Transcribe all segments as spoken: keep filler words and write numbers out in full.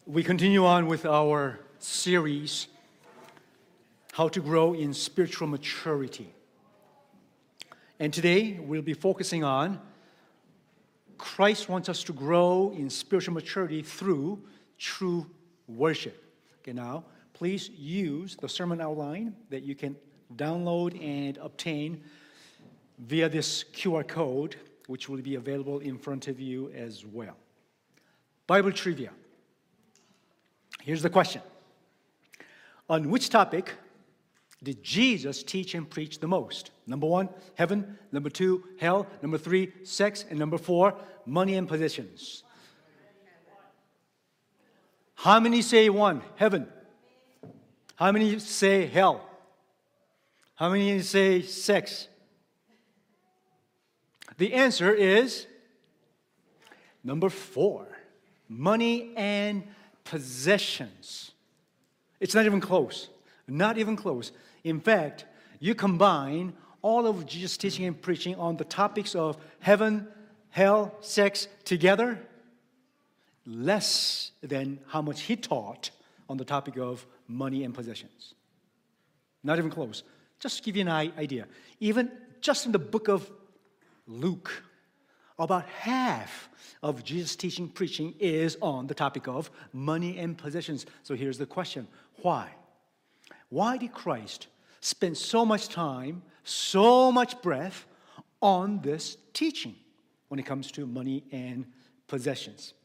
We continue on with our series, How to Grow in Spiritual Maturity. And today we'll be focusing on Christ wants us to grow in spiritual maturity through true worship. Okay, now, please use the sermon outline that you can download and obtain via this Q R code, which will be available in front of you as well. Bible trivia. Here's the question. On which topic did Jesus teach and preach the most? Number one, heaven. Number two, hell. Number three, sex. And number four, money and possessions. How many say one? Heaven. How many say hell? How many say sex? The answer is number four, money and possessions. It's not even close. Not even close. In fact, you combine all of Jesus' teaching and preaching on the topics of heaven, hell, sex together, less than how much he taught on the topic of money and possessions. Not even close. Just to give you an idea, even just in the book of Luke, about half of Jesus' teaching, preaching is on the topic of money and possessions. So here's the question. Why? Why did Christ spend so much time, so much breath on this teaching when it comes to money and possessions?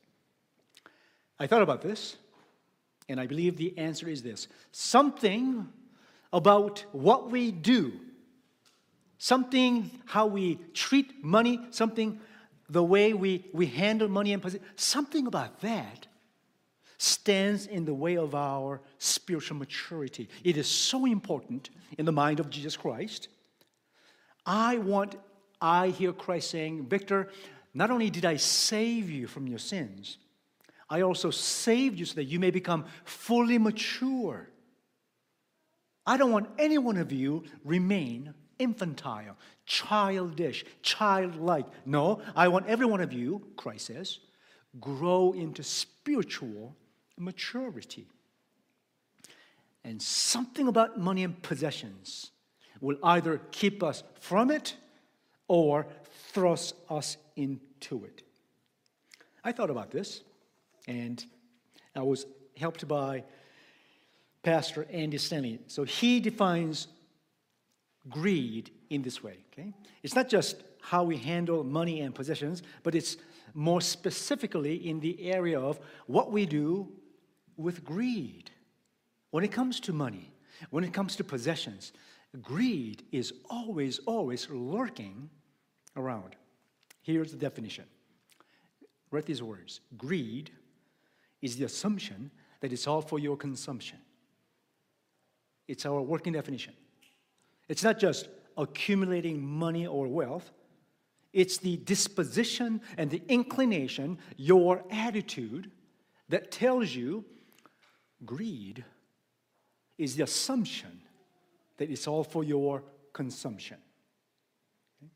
I thought about this, and I believe the answer is this. Something about what we do, something how we treat money, something the way we, we handle money and possessions, something about that stands in the way of our spiritual maturity. It is so important in the mind of Jesus Christ. I want, I hear Christ saying, Victor, not only did I save you from your sins, I also saved you so that you may become fully mature. I don't want any one of you remain infantile, childish, childlike. No, I want every one of you, Christ says, grow into spiritual maturity. And something about money and possessions will either keep us from it or thrust us into it. I thought about this, and I was helped by Pastor Andy Stanley. So he defines greed in this way, okay? It's not just how we handle money and possessions, but it's more specifically in the area of what we do with greed. When it comes to money, when it comes to possessions, greed is always, always lurking around. Here's the definition. Read these words. Greed is the assumption that it's all for your consumption. It's our working definition. It's not just accumulating money or wealth. It's the disposition and the inclination, your attitude, that tells you greed is the assumption that it's all for your consumption. Okay?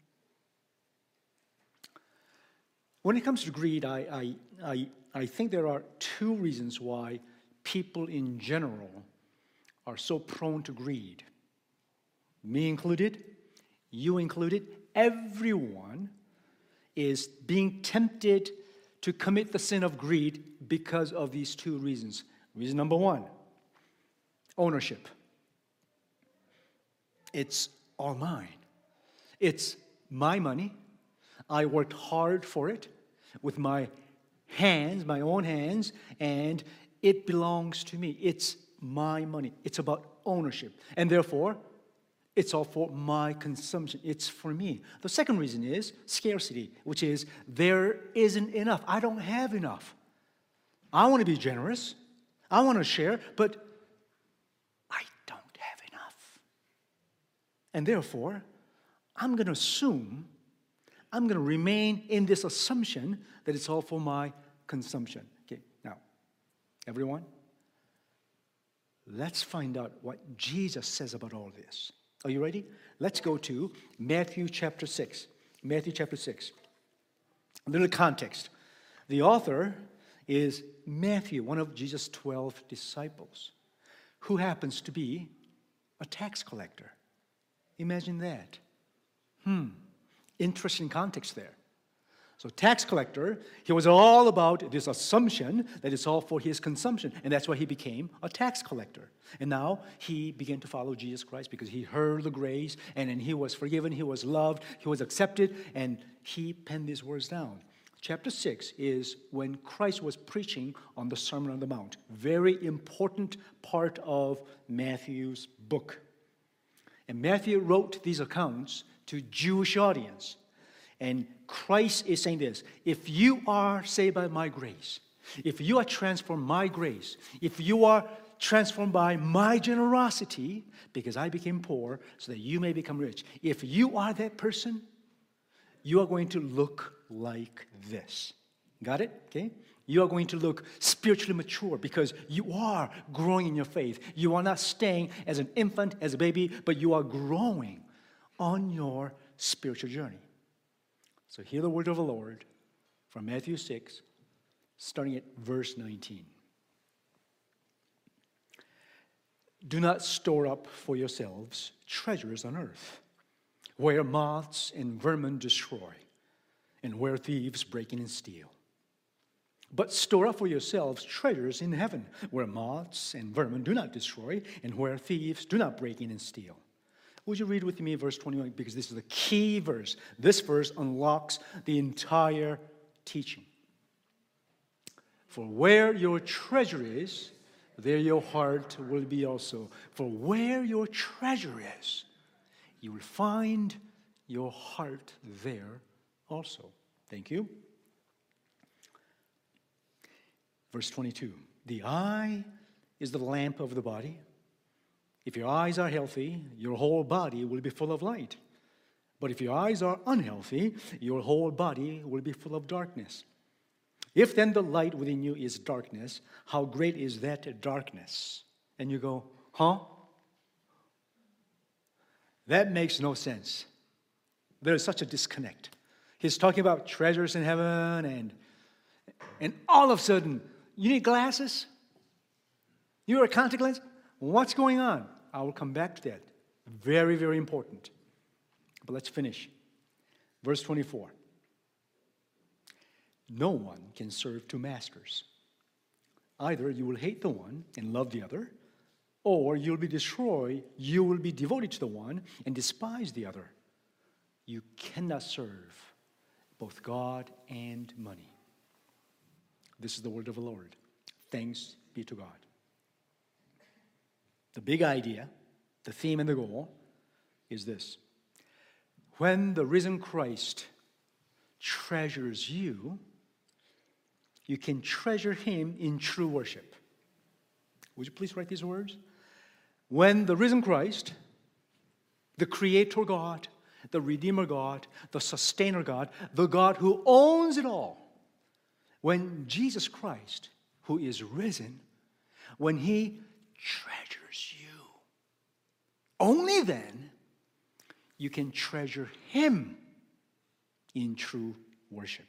When it comes to greed, I, I, I, I think there are two reasons why people in general are so prone to greed. Me included, you included, everyone is being tempted to commit the sin of greed because of these two reasons. Reason number one, ownership. It's all mine. It's my money. I worked hard for it with my hands, my own hands, and it belongs to me. It's my money. It's about ownership. And therefore, it's all for my consumption. It's for me. The second reason is scarcity, which is there isn't enough. I don't have enough. I want to be generous. I want to share, but I don't have enough. And therefore, I'm going to assume, I'm going to remain in this assumption that it's all for my consumption. Okay, now, everyone, let's find out what Jesus says about all this. Are you ready? Let's go to Matthew chapter six. Matthew chapter six. A little context. The author is Matthew, one of Jesus' twelve disciples, who happens to be a tax collector. Imagine that. Hmm. Interesting context there. So tax collector, he was all about this assumption that it's all for his consumption. And that's why he became a tax collector. And now he began to follow Jesus Christ because he heard the grace, and then he was forgiven, he was loved, he was accepted, and he penned these words down. Chapter six is when Christ was preaching on the Sermon on the Mount. Very important part of Matthew's book. And Matthew wrote these accounts to Jewish audience. And Christ is saying this: if you are saved by my grace, if you are transformed by my grace, if you are transformed by my generosity, because I became poor so that you may become rich, if you are that person, you are going to look like this. Got it? Okay? You are going to look spiritually mature because you are growing in your faith. You are not staying as an infant, as a baby, but you are growing on your spiritual journey. So hear the word of the Lord from Matthew six, starting at verse nineteen. Do not store up for yourselves treasures on earth, where moths and vermin destroy, and where thieves break in and steal. But store up for yourselves treasures in heaven, where moths and vermin do not destroy, and where thieves do not break in and steal. Would you read with me verse twenty-one? Because this is the key verse. This verse unlocks the entire teaching. For where your treasure is, there your heart will be also. For where your treasure is, you will find your heart there also. Thank you. Verse twenty-two. The eye is the lamp of the body. If your eyes are healthy, your whole body will be full of light. But if your eyes are unhealthy, your whole body will be full of darkness. If then the light within you is darkness, how great is that darkness? And you go, huh? That makes no sense. There is such a disconnect. He's talking about treasures in heaven, and, and all of a sudden, you need glasses? You wear a contact lens? What's going on? I will come back to that. Very, very important. But let's finish. Verse twenty-four. No one can serve two masters. Either you will hate the one and love the other, or you'll be destroyed, you will be devoted to the one and despise the other. You cannot serve both God and money. This is the word of the Lord. Thanks be to God. The big idea, the theme and the goal is this. When the risen Christ treasures you, you can treasure him in true worship. Would you please write these words? When the risen Christ, the Creator God, the Redeemer God, the Sustainer God, the God who owns it all, when Jesus Christ, who is risen, when he treasures you, only then you can treasure him in true worship.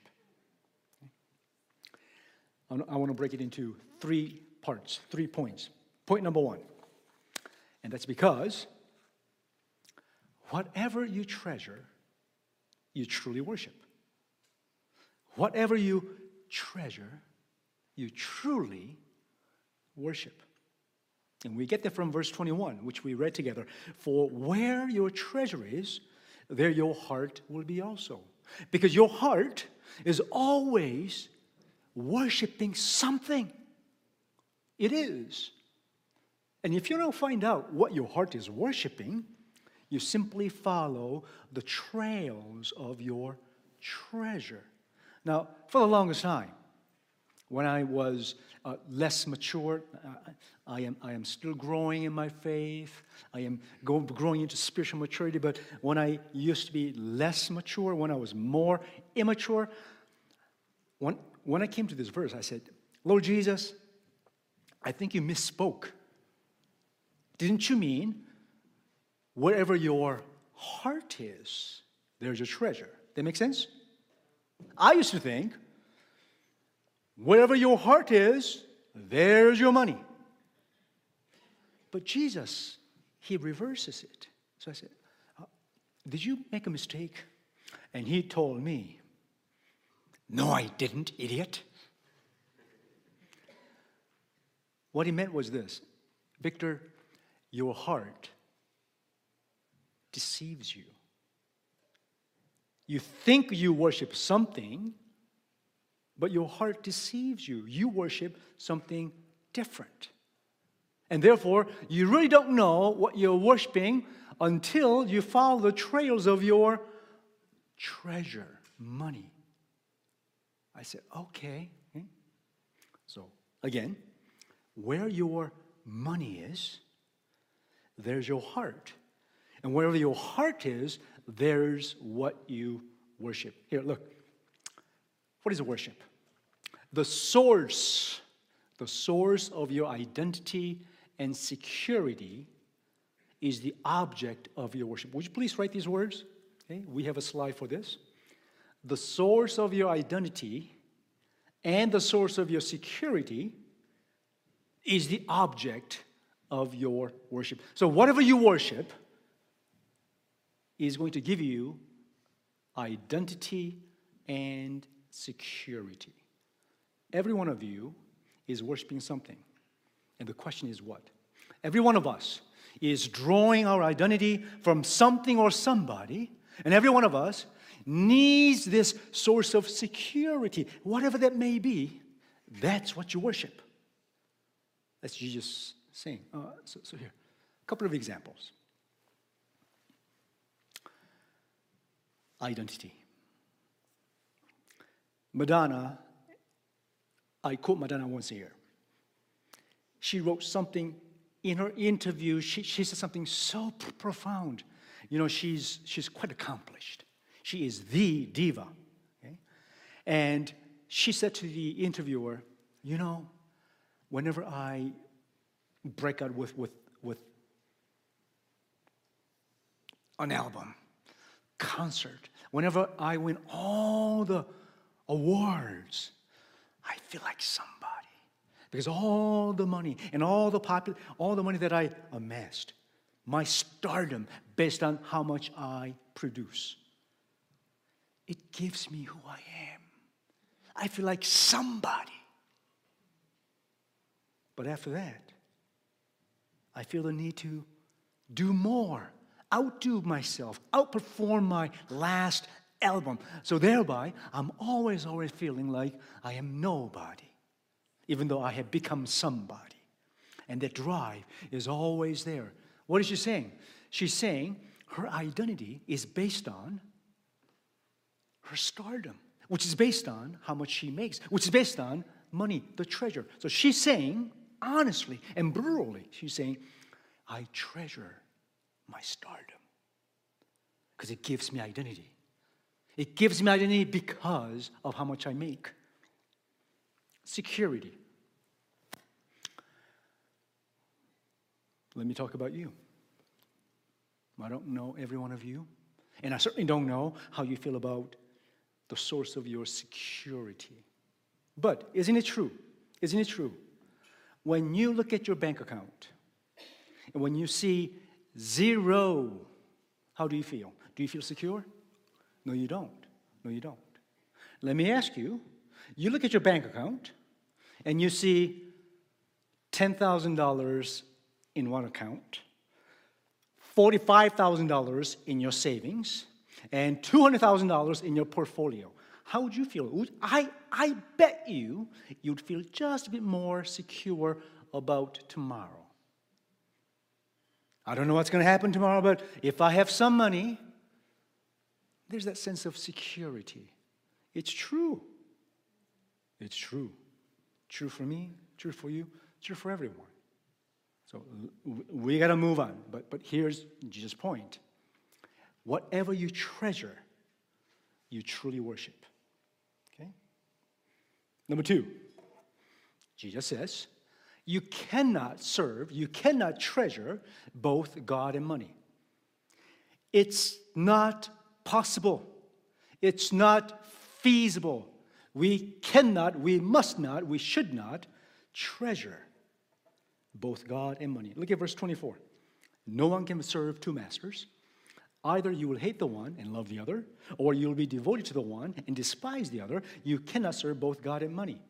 I want to break it into three parts, three points. Point number one, and that's because whatever you treasure, you truly worship. Whatever you treasure, you truly worship. And we get that from verse twenty-one, which we read together. For where your treasure is, there your heart will be also. Because your heart is always worshiping something. It is. And if you don't find out what your heart is worshiping, you simply follow the trails of your treasure. Now, for the longest time, when I was uh, less mature, uh, I am I am still growing in my faith. I am go, growing into spiritual maturity. But when I used to be less mature, when I was more immature, when, when I came to this verse, I said, Lord Jesus, I think you misspoke. Didn't you mean wherever your heart is, there's your treasure? That make sense? I used to think Wherever your heart is, there's your money. But Jesus, he reverses it. So I said, uh, did you make a mistake? And he told me, no, I didn't, idiot. What he meant was this: Victor, your heart deceives you. You think you worship something, but your heart deceives you. You worship something different. And therefore, you really don't know what you're worshiping until you follow the trails of your treasure, money. I said, okay. So, again, where your money is, there's your heart. And wherever your heart is, there's what you worship. Here, look. What is worship? The source, the source of your identity and security is the object of your worship. Would you please write these words? Okay, we have a slide for this. The source of your identity and the source of your security is the object of your worship. So whatever you worship is going to give you identity and security. Every one of you is worshiping something. And the question is what? Every one of us is drawing our identity from something or somebody. And every one of us needs this source of security. Whatever that may be, that's what you worship. That's Jesus saying. Uh, so, so here, a couple of examples. Identity. Madonna, I quote Madonna once a year. She wrote something in her interview. She, she said something so p- profound. You know, she's, she's quite accomplished. She is the diva. Okay? And she said to the interviewer, you know, whenever I break out with, with, with an album, concert, whenever I win all the awards, I feel like somebody. Because all the money and all the popular, all the money that I amassed, my stardom based on how much I produce, it gives me who I am. I feel like somebody. But after that, I feel the need to do more, outdo myself, outperform my last album. So thereby, I'm always, always feeling like I am nobody, even though I have become somebody. And that drive is always there. What is she saying? She's saying her identity is based on her stardom, which is based on how much she makes, which is based on money, the treasure. So she's saying, honestly and brutally, she's saying, I treasure my stardom because it gives me identity. It gives me identity because of how much I make. Security. Let me talk about you. I don't know every one of you, and I certainly don't know how you feel about the source of your security. But isn't it true? Isn't it true? When you look at your bank account, and when you see zero, how do you feel? Do you feel secure? No, you don't. No, you don't. Let me ask you, you look at your bank account, and you see ten thousand dollars in one account, forty-five thousand dollars in your savings, and two hundred thousand dollars in your portfolio. How would you feel? I, I bet you you'd feel just a bit more secure about tomorrow. I don't know what's going to happen tomorrow, but if I have some money, there's that sense of security. It's true. It's true. True for me, true for you, true for everyone. So we got to move on. But, but here's Jesus' point. Whatever you treasure, you truly worship. Okay? Number two, Jesus says, you cannot serve, you cannot treasure both God and money. It's not possible. It's not feasible. We cannot, we must not, we should not treasure both God and money. Look at verse twenty-four. No one can serve two masters. Either you will hate the one and love the other, or you will be devoted to the one and despise the other. You cannot serve both God and money.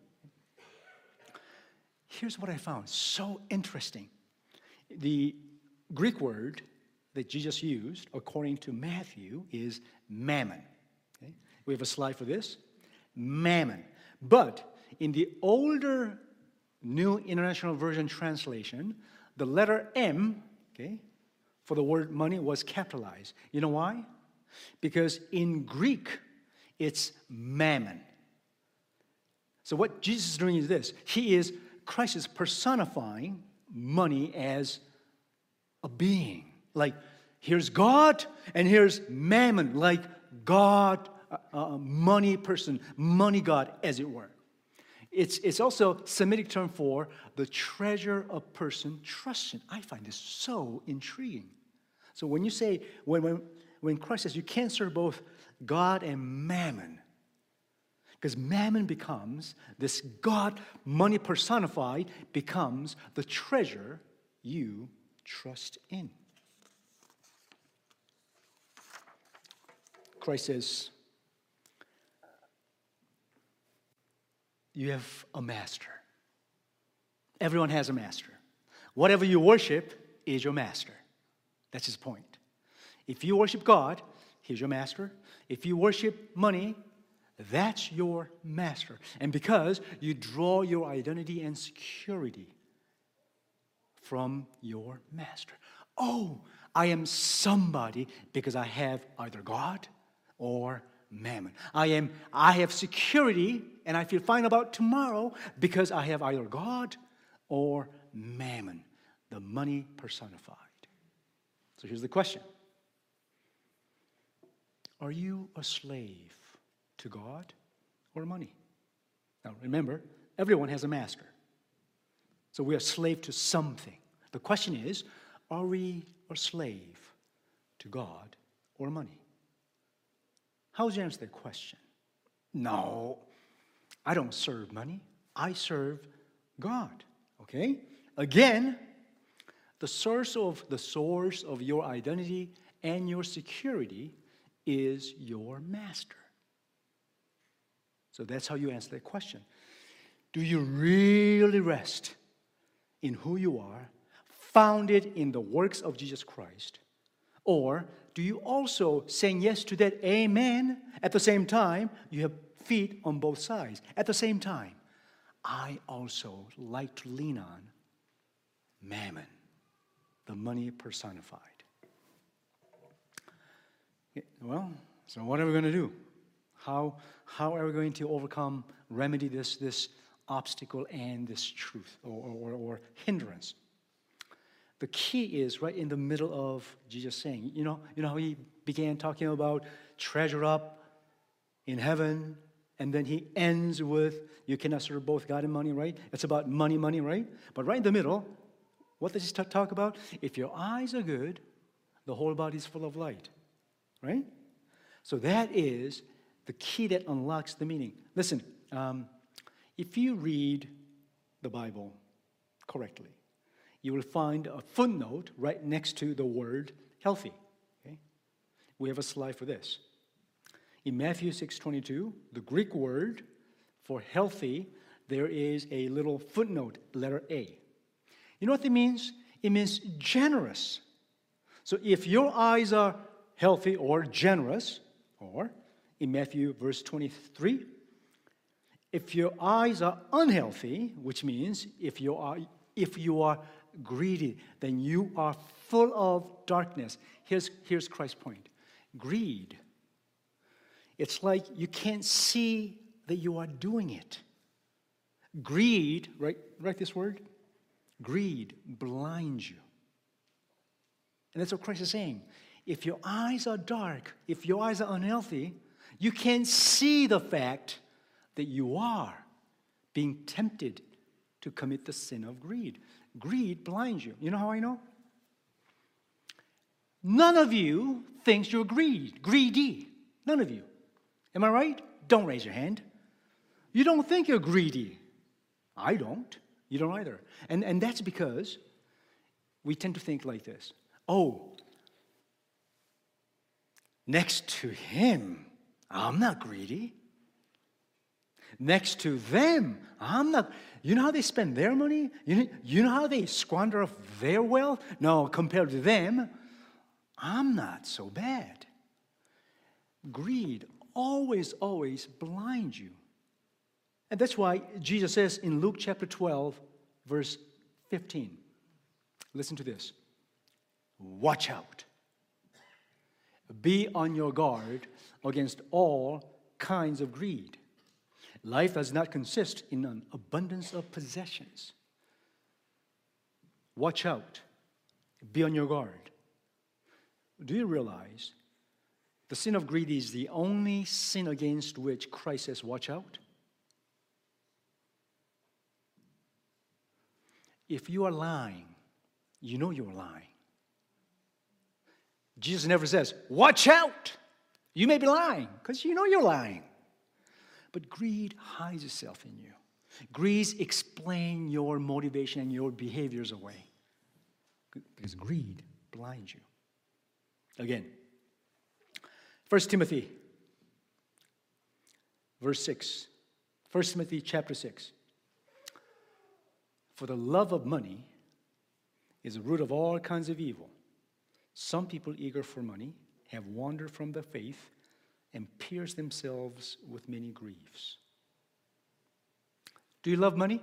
Here's what I found so interesting. The Greek word that Jesus used, according to Matthew, is mammon. Okay? We have a slide for this. Mammon. But in the older New International Version translation, the letter M, okay, for the word money was capitalized. You know why? Because in Greek, it's mammon. So what Jesus is doing is this. He is, Christ is personifying money as a being. Like, here's God, and here's mammon, like God, uh, uh, money person, money God, as it were. It's, it's also a Semitic term for the treasure a person trusts in. I find this so intriguing. So when you say, when, when, when Christ says you can't serve both God and mammon, because mammon becomes, this God, money personified, becomes the treasure you trust in. Christ says, you have a master. Everyone has a master. Whatever you worship is your master. That's his point. If you worship God, he's your master. If you worship money, that's your master. And because you draw your identity and security from your master. Oh, I am somebody because I have either God or mammon. I am, I have security and I feel fine about tomorrow because I have either God or mammon, the money personified. So here's the question. Are you a slave to God or money? Now remember, everyone has a master. So we are slave to something. The question is, are we a slave to God or money? How would you answer that question? No, I don't serve money. I serve God. Okay? Again, the source of the source of your identity and your security is your master. So that's how you answer that question. Do you really rest in who you are, founded in the works of Jesus Christ? Or do you also, saying yes to that amen, at the same time, you have feet on both sides? At the same time, I also like to lean on mammon, the money personified. Well, so what are we going to do? How, how are we going to overcome, remedy this, this obstacle and this truth or, or, or hindrance? The key is right in the middle of Jesus saying, you know, you know how he began talking about treasure up in heaven, and then he ends with, you cannot serve both God and money, right? It's about money, money, right? But right in the middle, what does he talk about? If your eyes are good, the whole body is full of light, right? So that is the key that unlocks the meaning. Listen, um, if you read the Bible correctly, you will find a footnote right next to the word healthy. Okay? We have a slide for this. In Matthew six twenty-two, the Greek word for healthy, there is a little footnote, letter A. You know what it means? It means generous. So if your eyes are healthy or generous, or in Matthew verse twenty-three, if your eyes are unhealthy, which means if you are if you are greedy, then you are full of darkness. Here's, here's Christ's point. Greed. It's like you can't see that you are doing it. Greed, right? Write this word. Greed blinds you. And that's what Christ is saying. If your eyes are dark, if your eyes are unhealthy, you can't see the fact that you are being tempted to commit the sin of greed. Greed blinds you. You know how I know? None of you thinks you're greed, greedy. None of you. Am I right? Don't raise your hand. You don't think you're greedy. I don't. You don't either. And, and that's because we tend to think like this. Oh, next to him, I'm not greedy. Next to them, I'm not. You know how they spend their money? You know, you know how they squander of their wealth? No, compared to them, I'm not so bad. Greed always, always blinds you. And that's why Jesus says in Luke chapter twelve, verse fifteen, listen to this. Watch out. Be on your guard against all kinds of greed. Life does not consist in an abundance of possessions. Watch out. Be on your guard. Do you realize the sin of greed is the only sin against which Christ says, watch out? If you are lying, you know you're lying. Jesus never says, watch out. You may be lying because you know you're lying. But greed hides itself in you. Greed explains your motivation and your behaviors away. Because greed blinds you. Again, First Timothy, verse six. First Timothy chapter six. For the love of money is the root of all kinds of evil. Some people eager for money have wandered from the faith and pierced themselves with many griefs. Do you love money?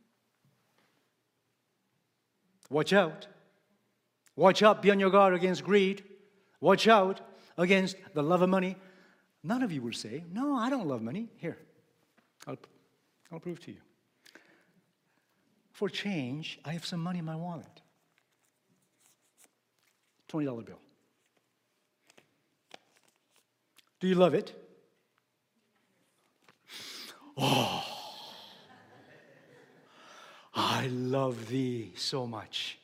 Watch out. Watch out. Be on your guard against greed. Watch out against the love of money. None of you will say, no, I don't love money. Here, I'll, I'll prove to you. For change, I have some money in my wallet. twenty dollar bill. Do you love it? Oh, I love thee so much.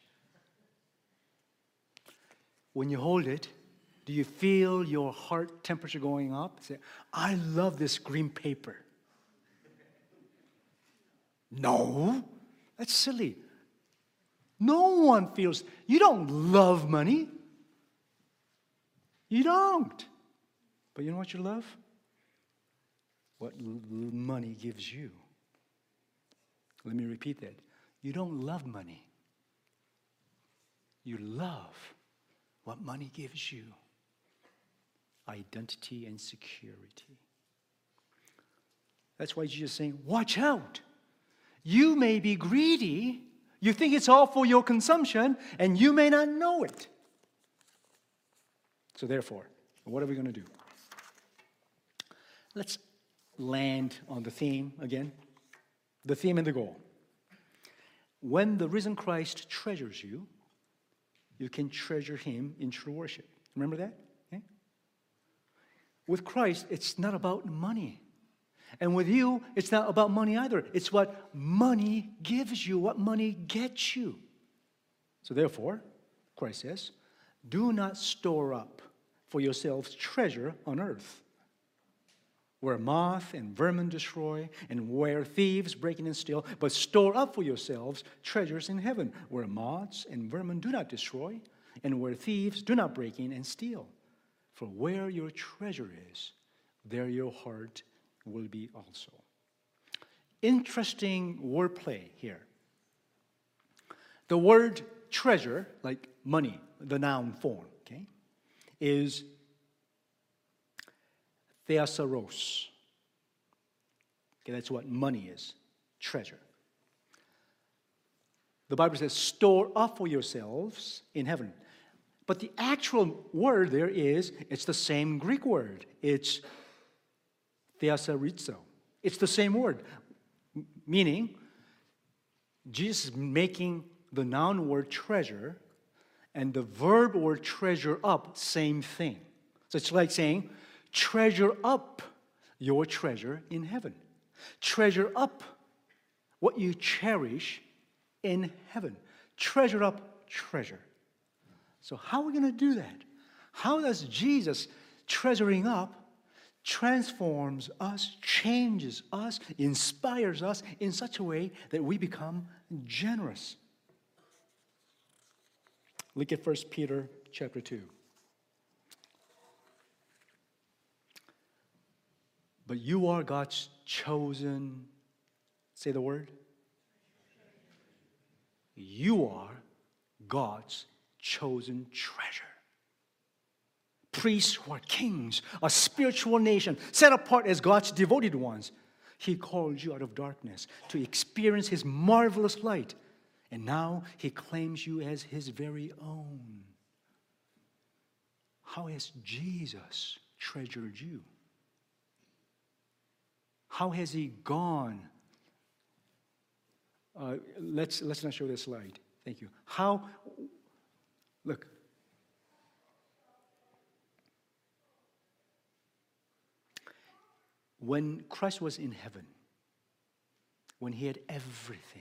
When you hold it, do you feel your heart temperature going up? Say, I love this green paper. No, that's silly. No one feels, you don't love money. You don't. But you know what you love? What l- money gives you. Let me repeat that. You don't love money. You love what money gives you. Identity and security. That's why Jesus is saying, watch out. You may be greedy. You think it's all for your consumption, and you may not know it. So therefore, what are we going to do? Let's land on the theme again. The theme and the goal. When the risen Christ treasures you, you can treasure him in true worship. Remember that? Okay? With Christ, it's not about money. And with you, it's not about money either. It's what money gives you, what money gets you. So therefore, Christ says, do not store up for yourselves treasure on earth, where moth and vermin destroy, and where thieves break in and steal, but store up for yourselves treasures in heaven, where moths and vermin do not destroy, and where thieves do not break in and steal. For where your treasure is, there your heart will be also. Interesting wordplay here. The word treasure, like money, the noun form, okay, is theosaurus. Okay, that's what money is, treasure. The Bible says, store up for yourselves in heaven. But the actual word there is, it's the same Greek word. It's theosaurizo. It's the same word, meaning Jesus is making the noun word treasure and the verb word treasure up, same thing. So it's like saying, treasure up your treasure in heaven. Treasure up what you cherish in heaven. Treasure up treasure. So how are we going to do that? How does Jesus treasuring up transforms us, changes us, inspires us in such a way that we become generous. Look at First Peter chapter two. But you are God's chosen, say the word. You are God's chosen treasure. Priests who are kings, a spiritual nation, set apart as God's devoted ones. He called you out of darkness to experience His marvelous light. And now He claims you as His very own. How has Jesus treasured you? How has He gone? Uh, let's, let's not show this slide. Thank you. How, look. When Christ was in heaven, when He had everything,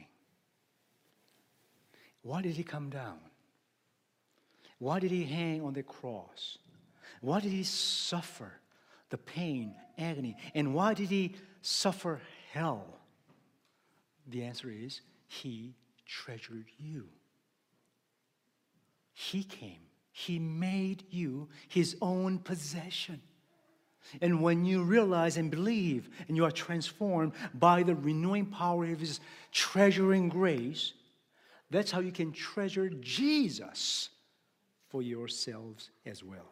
why did He come down? Why did He hang on the cross? Why did He suffer the pain, agony? And why did He suffer hell? The answer is, He treasured you. He came. He made you His own possession. And when you realize and believe and you are transformed by the renewing power of His treasuring grace, that's how you can treasure Jesus for yourselves as well.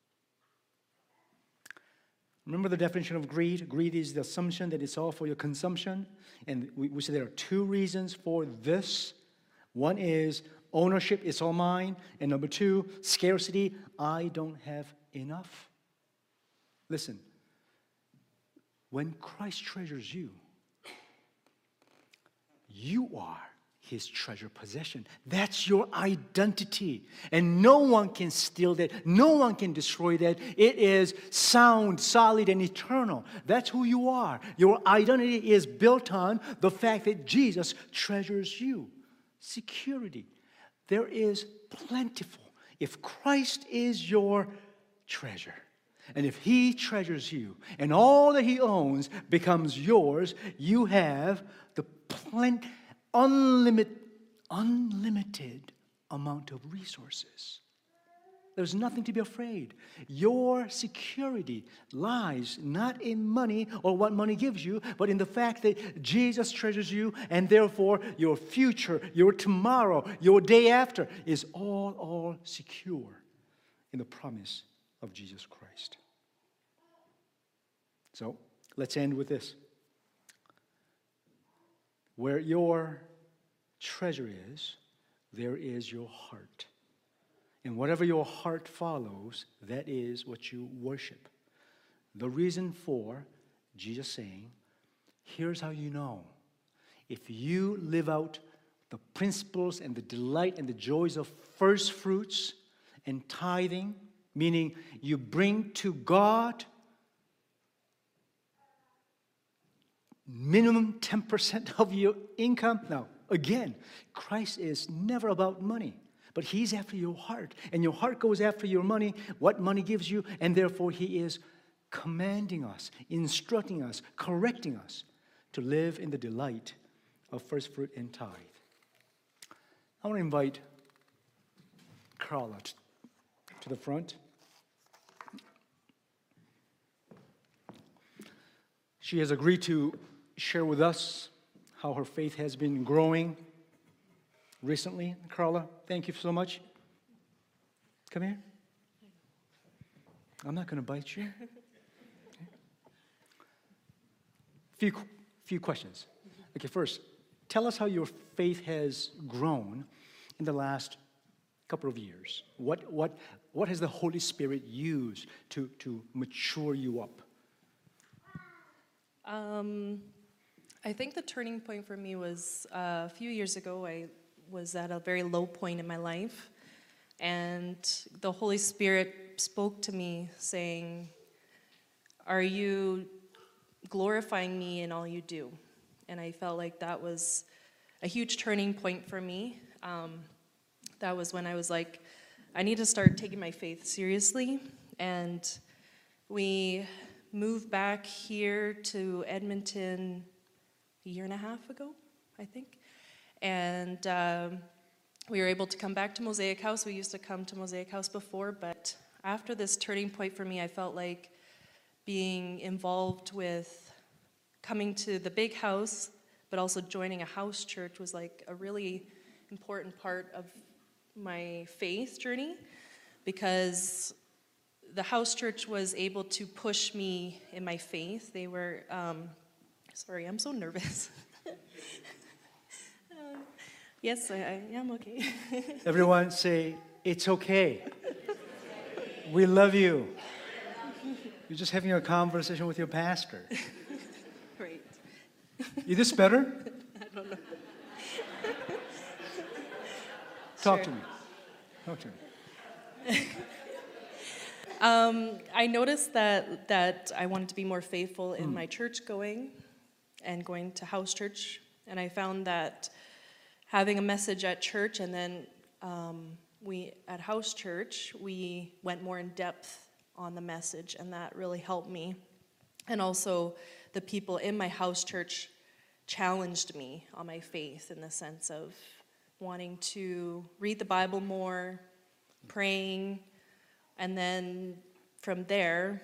Remember the definition of greed? Greed is the assumption that it's all for your consumption. And we, we say there are two reasons for this. One is ownership, it's all mine. And number two, scarcity, I don't have enough. Listen, when Christ treasures you, you are His treasure possession. That's your identity. And no one can steal that. No one can destroy that. It is sound, solid, and eternal. That's who you are. Your identity is built on the fact that Jesus treasures you. Security. There is plentiful. If Christ is your treasure, and if He treasures you, and all that He owns becomes yours, you have the plenty, unlimited, unlimited amount of resources. There's nothing to be afraid. Your security lies not in money or what money gives you, but in the fact that Jesus treasures you, and therefore your future, your tomorrow, your day after is all, all secure in the promise of Jesus Christ. So, let's end with this. Where your treasure is, there is your heart. And whatever your heart follows, that is what you worship. The reason for Jesus saying, here's how you know. If you live out the principles and the delight and the joys of first fruits and tithing, meaning you bring to God minimum ten percent of your income. Now, again, Christ is never about money, but He's after your heart. And your heart goes after your money, what money gives you, and therefore He is commanding us, instructing us, correcting us to live in the delight of first fruit and tithe. I want to invite Carla to the front. She has agreed to share with us how her faith has been growing recently. Carla, thank you so much. Come here. I'm not going to bite you. Okay. Few, few questions. Okay, first, tell us how your faith has grown in the last couple of years. What, what, what has the Holy Spirit used to, to mature you up? Um, I think the turning point for me was uh, a few years ago. I was at a very low point in my life, and the Holy Spirit spoke to me saying, are you glorifying me in all you do? And I felt like that was a huge turning point for me. Um, that was when I was like, I need to start taking my faith seriously. And we moved back here to Edmonton a year and a half ago, I think. And um, we were able to come back to Mosaic House. We used to come to Mosaic House before, but after this turning point for me, I felt like being involved with coming to the big house, but also joining a house church was like a really important part of my faith journey, because the house church was able to push me in my faith. They were, um, sorry, I'm so nervous. um, yes, I, I am okay. Everyone say, it's okay. We love you. You're just having a conversation with your pastor. Great. Is this better? I don't know. Talk Sure. to me. Talk to me. Um, I noticed that that I wanted to be more faithful in mm. my church going and going to house church, and I found that having a message at church and then um, we at house church we went more in depth on the message, and that really helped me. And also, the people in my house church challenged me on my faith in the sense of wanting to read the Bible more, praying. And then from there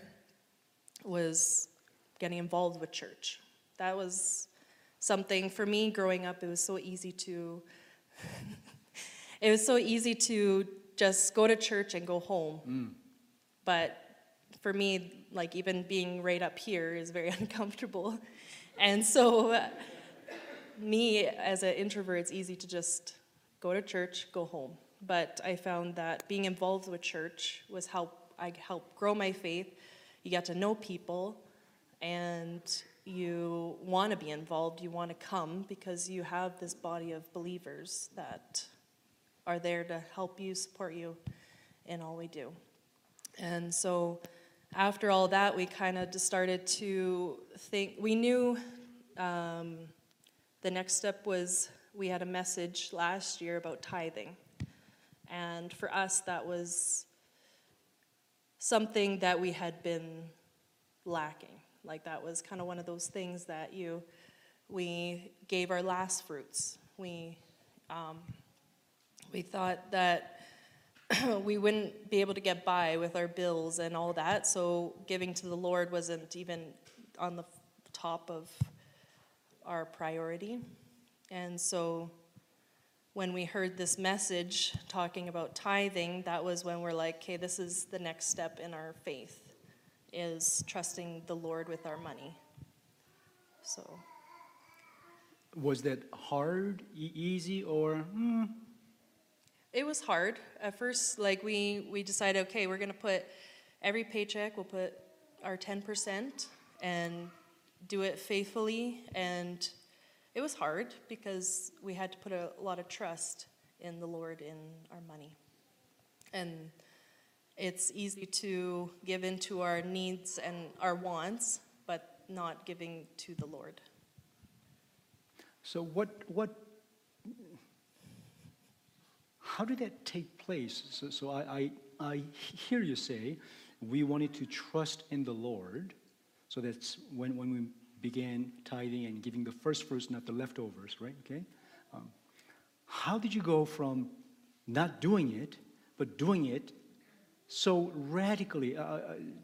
was getting involved with church. That was something for me growing up. It was so easy to, it was so easy to just go to church and go home. Mm. But for me, like even being right up here is very uncomfortable. And so uh, me as an introvert, it's easy to just go to church, go home. But I found that being involved with church was how I helped grow my faith. You get to know people, and you want to be involved. You want to come because you have this body of believers that are there to help you, support you in all we do. And so after all that, we kind of just started to think. We knew um, the next step was we had a message last year about tithing. And for us, that was something that we had been lacking. Like that was kind of one of those things that you, we gave our last fruits. We, um, we thought that we wouldn't be able to get by with our bills and all that, so giving to the Lord wasn't even on the top of our priority. And so when we heard this message talking about tithing, that was when we're like, okay, this is the next step in our faith, is trusting the Lord with our money. So. Was that hard, e- easy, or? Hmm? It was hard. At first, like we, we decided, okay, we're gonna put every paycheck, we'll put our ten percent and do it faithfully. And it was hard because we had to put a lot of trust in the Lord in our money. And it's easy to give into our needs and our wants, but not giving to the Lord. So what, what, how did that take place? So, so I, I, I hear you say we wanted to trust in the Lord. So that's when, when we began tithing and giving the first fruits, not the leftovers, right? Okay. Um, how did you go from not doing it, but doing it so radically? Uh,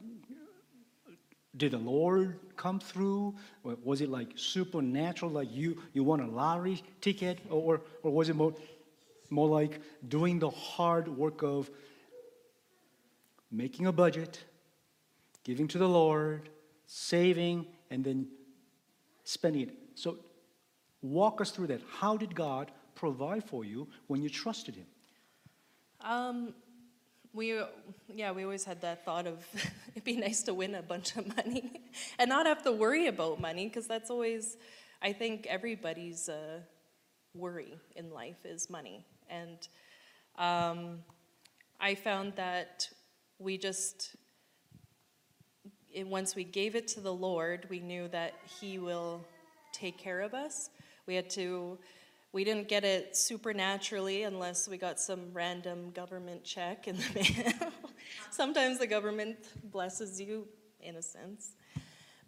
did the Lord come through? Or was it like supernatural, like you, you won a lottery ticket? Or, or was it more, more like doing the hard work of making a budget, giving to the Lord, saving, and then spending it? So walk us through that. How did God provide for you when you trusted Him? Um, we, yeah, we always had that thought of it'd be nice to win a bunch of money and not have to worry about money, because that's always, I think, everybody's uh, worry in life is money. And um, I found that we just, it, once we gave it to the Lord, we knew that He will take care of us. We had to, we didn't get it supernaturally unless we got some random government check in the mail. Sometimes the government blesses you, in a sense.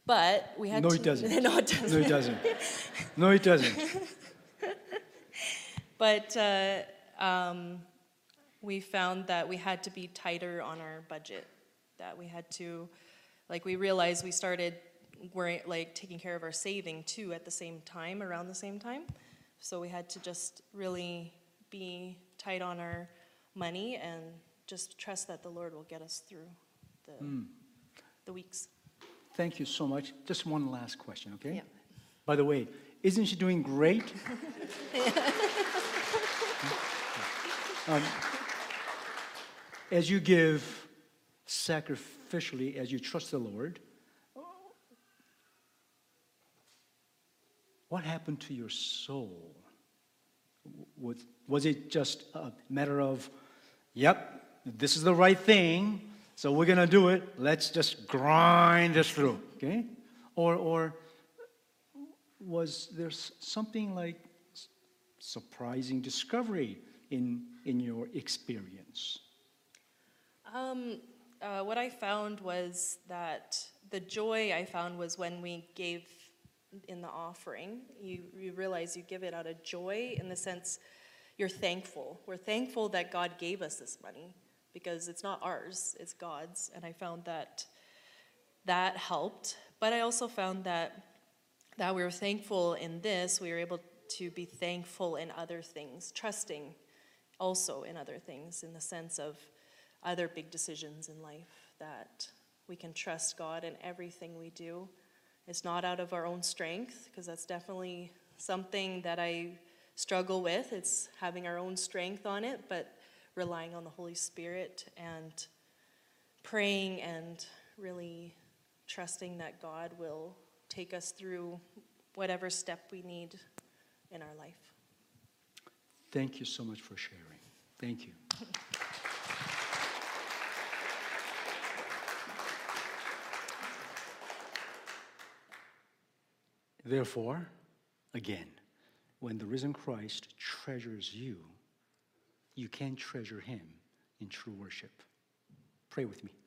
But we had No, to. it doesn't. No, it doesn't. No, it doesn't. No, it doesn't. But uh, um, we found that we had to be tighter on our budget. That we had to, like, we realized we started worrying, like, taking care of our saving too at the same time, around the same time. So we had to just really be tight on our money and just trust that the Lord will get us through the Mm. the weeks. Thank you so much. Just one last question, okay? Yeah. By the way, isn't she doing great? um, as you give sacrificially, as you trust the Lord, what happened to your soul? Was, was it just a matter of, yep, this is the right thing, so we're going to do it, let's just grind this through, okay? Or, or was there s- something like s- surprising discovery in, in your experience? Um, uh, what I found was that the joy I found was when we gave in the offering. You, you realize you give it out of joy in the sense you're thankful. We're thankful that God gave us this money because it's not ours, it's God's. And I found that that helped. But I also found that that we were thankful in this, we were able to be thankful in other things, trusting also in other things in the sense of other big decisions in life, that we can trust God in everything we do. It's not out of our own strength, because that's definitely something that I struggle with. It's having our own strength on it, but relying on the Holy Spirit and praying and really trusting that God will take us through whatever step we need in our life. Thank you so much for sharing. Thank you. Therefore, again, when the risen Christ treasures you, you can treasure him in true worship. Pray with me.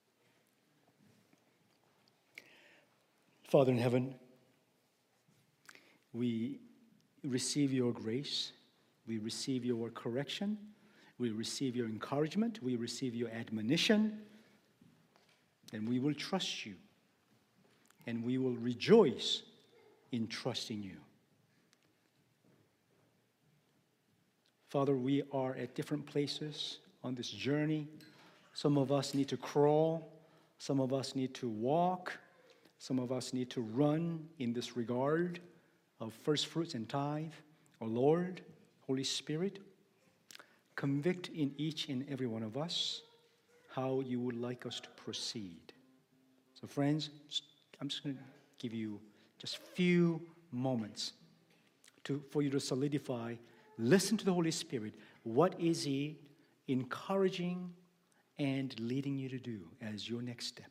Father in heaven, we receive your grace, we receive your correction, we receive your encouragement, we receive your admonition, and we will trust you, and we will rejoice in trusting you. Father, we are at different places on this journey. Some of us need to crawl, some of us need to walk, some of us need to run in this regard of first fruits and tithe. Oh Lord, Holy Spirit, convict in each and every one of us how you would like us to proceed. So friends, I'm just going to give you just few moments to, for you to solidify. Listen to the Holy Spirit. What is he encouraging and leading you to do as your next step?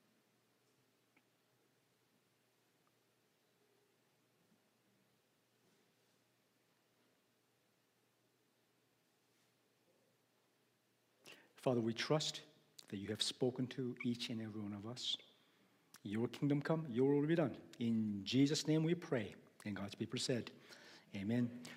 Father, we trust that you have spoken to each and every one of us. Your kingdom come, your will be done. In Jesus' name we pray. And God's people said, amen.